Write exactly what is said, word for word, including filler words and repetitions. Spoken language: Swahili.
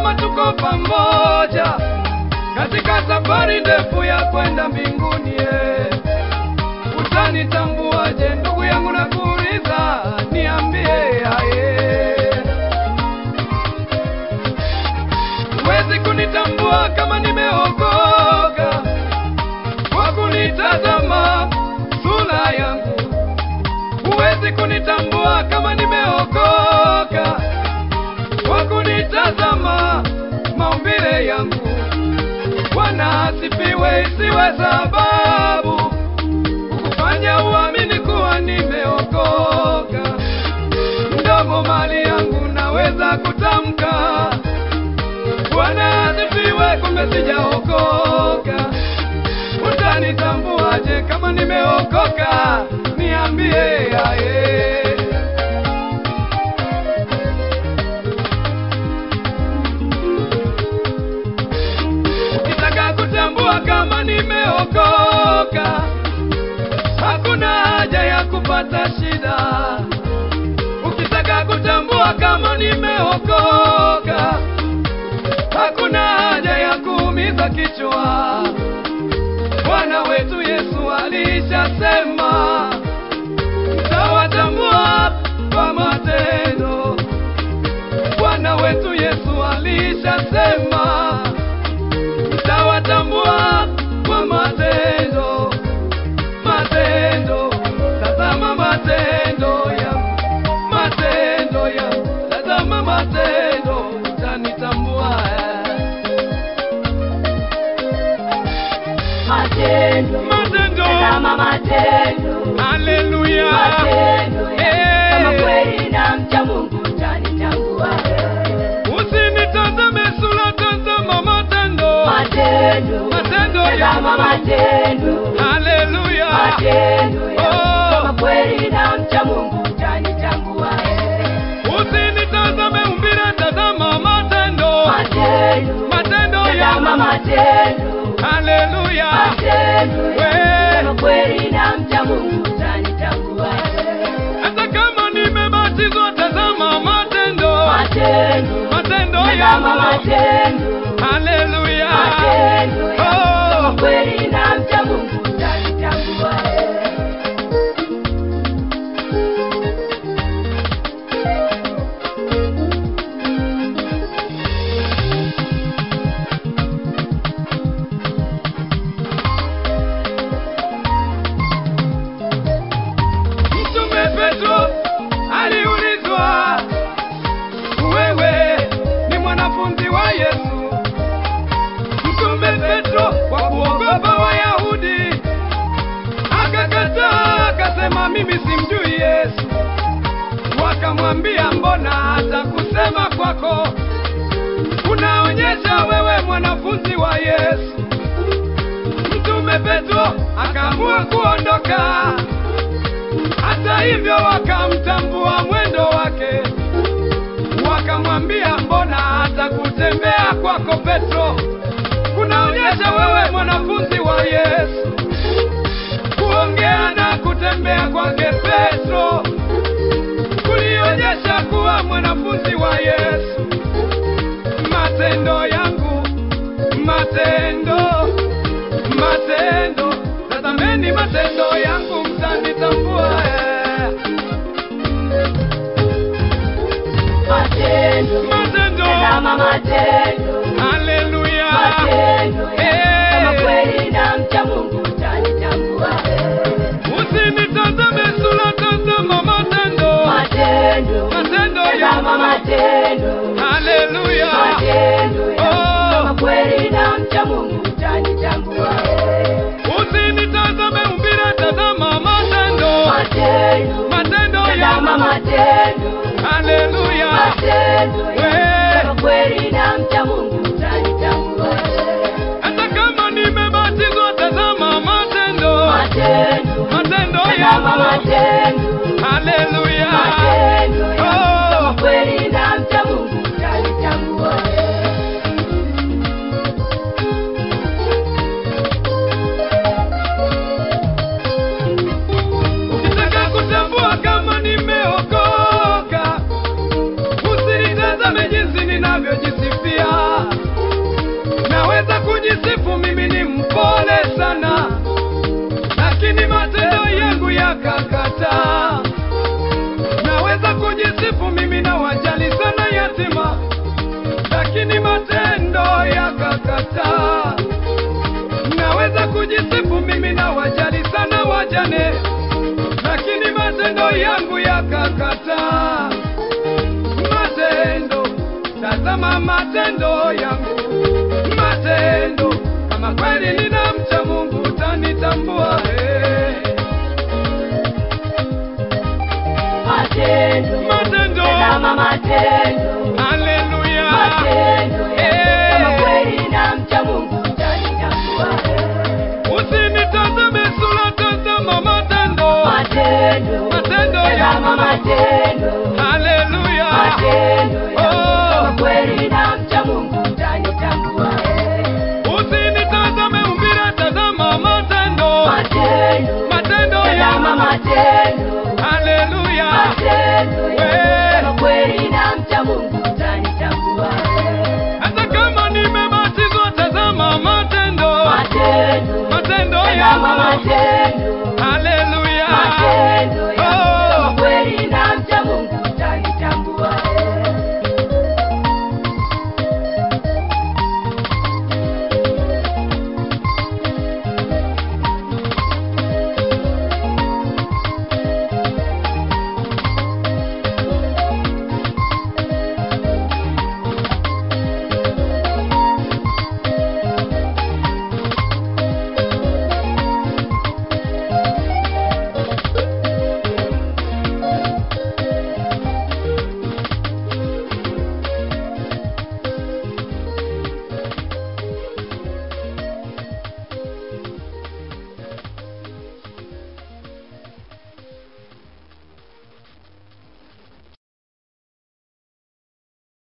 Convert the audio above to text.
kama tuko pamoja katika safari ndefu ya kwenda mbinguni. eh. Utanitambuaje ndugu yangu, na kuuliza, niambie aye. Huwezi kunitambua kama nimeokoka kwa kunitazama sura yangu. Huwezi kunitambua kama nimeokoka kwa kunitazama maumbile yangu. Bwana asifiwe, isiwe sababu kukufanya uamini kuwa nimeokoka. Mdomo mali yangu naweza kutamka Bwana asifiwe, kumbe sijaokoka. Utanitambuaje kama nimeokoka? Niambie aye. Ukitaka kutambua kama nimeokoka, hakuna haja ya kupata shida. Ukitaka kutambua kama nimeokoka, hakuna haja ya kuumiza kichwa. Bwana wetu Yesu alishasema, mtawatambua kwa matendo. Bwana wetu Yesu alishasema, mtawatambua kwa matendo. Matendo, tazama matendo ya matendo ya tazama matendo, utanitambua. Matendo, Matendo, tazama matendo. haleluya. Matendo ya Eh. kama kweli na mcha Mungu utanitambua. Usinitazame sura, tazama matendo. Matendo, Matendo ya tazama matendo. haleluya. Matendo ya Oh. kama kweli na mcha Mungu utanitambua. Usinitazame umbile, tazama matendo. Matendo, Matendo ya tazama matendo. haleluya. Matendo ya We. kama kweli na mcha Mungu utanitambua. Hata kama nimebatizwa, tazama matendo. Matendo, Matendo tazama ya matendo. haleluya. Matendo ya kama Oh. kweli na mcha Mungu utanitambua. Mtume Petro aliulizwa, wewe ni mwanafunzi wa Yesu? Mtume Petro kwa kuogopa Wayahudi akakataa, akasema mimi simjui Yesu. Wakamwambia, mbona hata kusema kwako unaonyesha wewe mwanafunzi wa Yesu? Mtume Petro akaamua kuondoka. Hata hivyo wakamtambua mwendo wake, wakamwambia, mbona hata kutembea kwako Petro kunaonyesha wewe mwanafunzi wa Yesu? Kuongea na kutembea kwake Petro kulionyesha kuwa mwanafunzi wa Yesu. Matendo yangu, matendo, matendo, tazameni matendo yangu, mtanitambua. eh. Matendo, Matendo, tazama matendo. haleluya. Matendo ya Eh. kama kweli na mcha Mungu utanitambua. Usinitazame sura, tazama matendo. Matendo, Matendo tazama ya matendo. haleluya. Matendo ya Oh. kama kweli na mcha Mungu utanitambua. Usinitazame umbile, tazama matendo. Matendo, Matendo tazama ya matendo. haleluya. Matendo ya We. kama kweli na mcha Mungu utanitambua. Hata kama nimebatizwa, tazama matendo. Matendo, Matendo tazama ya matendo. haleluya. Matendo ya Oh. kama kweli na mcha Mungu utanitambua. Ukitaka kutambua kama nimeokoka, usinitazame jinsi ninavyojisifia. matendo yangu yakakataa. Matendo, tazama matendo yangu. Matendo, kama kweli ninamcha Mungu utanitambua. Hey. Matendo, Matendo, tazama matendo. haleluya. Matendo yangu, Hey. kama kweli ninamcha Mungu utanitambua. Usinitazame sura, tazama matendo. Matendo, Matendo tazama yangu. matendo. Haleluya. Matendo yangu, Oh. kama kweli ninamcha Mungu utanitambua. Usinitazame umbile, tazama matendo. Matendo, Matendo tazama yangu. matendo. Haleluya. Matendo We. yangu, kama kweli ninamcha Mungu utanitambua. Hata kama nimebatizwa, tazama matendo. Matendo, Matendo tazama yangu. matendo.